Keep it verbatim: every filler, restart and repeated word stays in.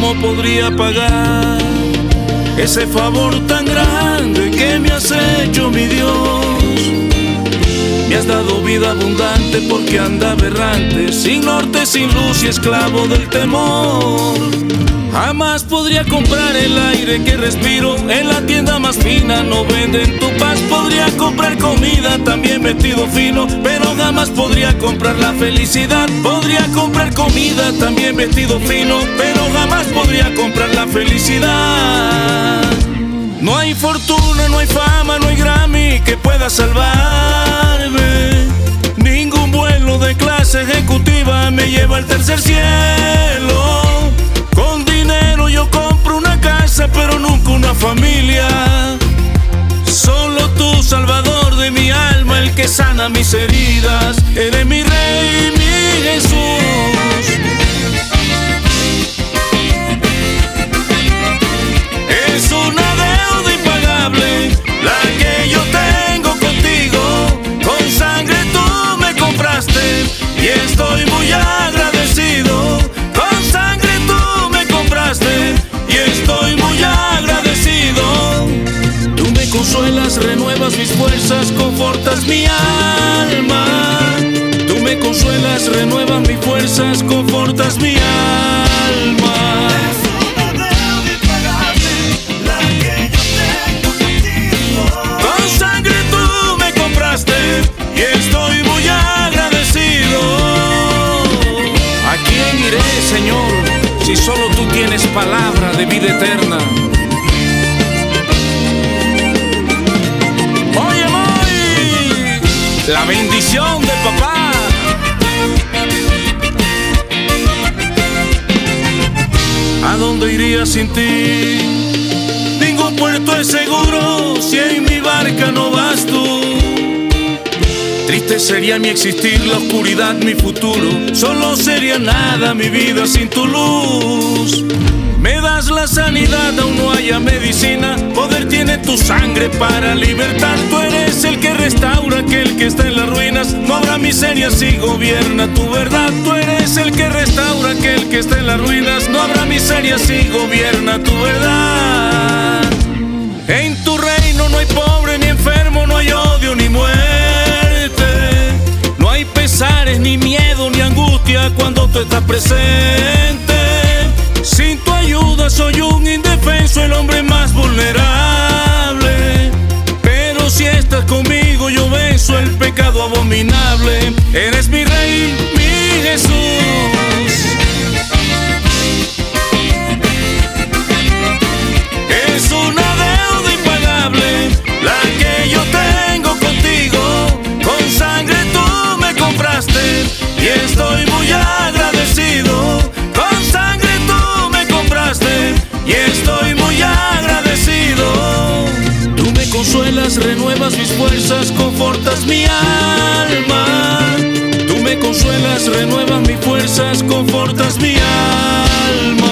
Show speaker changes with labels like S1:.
S1: ¿cómo podría pagar ese favor tan grande que me has hecho, mi Dios? Me has dado vida abundante porque andaba errante, sin norte, sin luz y esclavo del temor. Jamás podría comprar el aire que respiro, en la tienda más fina no venden tu paz. Podría comprar comida también vestido fino, pero jamás podría comprar la felicidad. Podría comprar comida también vestido fino, pero jamás podría comprar la felicidad. No hay fortuna, no hay fama, no hay Grammy que pueda salvarme. Ningún vuelo de clase ejecutiva me lleva al tercer cielo. Con dinero yo compro una casa, pero nunca una familia. Solo tú, Salvador de mi alma, el que sana mis heridas. Eres mi Rey, mi Jesús. Es una deuda impagable la que yo tengo contigo. Con sangre tú me compraste y estoy muy agradecido. Con sangre tú me compraste y estoy muy agradecido. Tú me consuelas, renuevas mis fuerzas, confortas mi alma. Tú me consuelas, renuevas mis fuerzas, confortas mi alma. Y estoy muy agradecido. ¿A quién iré, Señor, si solo tú tienes palabra de vida eterna? Oye, voy, la bendición de papá. ¿A dónde iría sin ti? Ningún puerto es seguro si en mi barca no vas tú. Triste sería mi existir, la oscuridad mi futuro. Solo sería nada mi vida sin tu luz. Me das la sanidad, aún no haya medicina. Poder tiene tu sangre para libertar. Tú eres el que restaura aquel que está en las ruinas. No habrá miseria si gobierna tu verdad. Tú eres el que restaura aquel que está en las ruinas. No habrá miseria si gobierna tu verdad. En tu reino no hay pobre ni enfermo, no hay odio ni muerte. No hay pesares, ni miedo, ni angustia cuando tú estás presente. Sin tu ayuda soy un indefenso, el hombre más vulnerable. Pero si estás conmigo yo venzo el pecado abominable. Eres mi Rey, mi Jesús. Es una deuda impagable la que yo tengo contigo. Con sangre tú me compraste y estoy muy agradecido. Con sangre tú me compraste y estoy muy agradecido. Tú me consuelas, renuevas mis fuerzas, confortas mi alma. Tú me consuelas, renuevas mis fuerzas, confortas mi alma.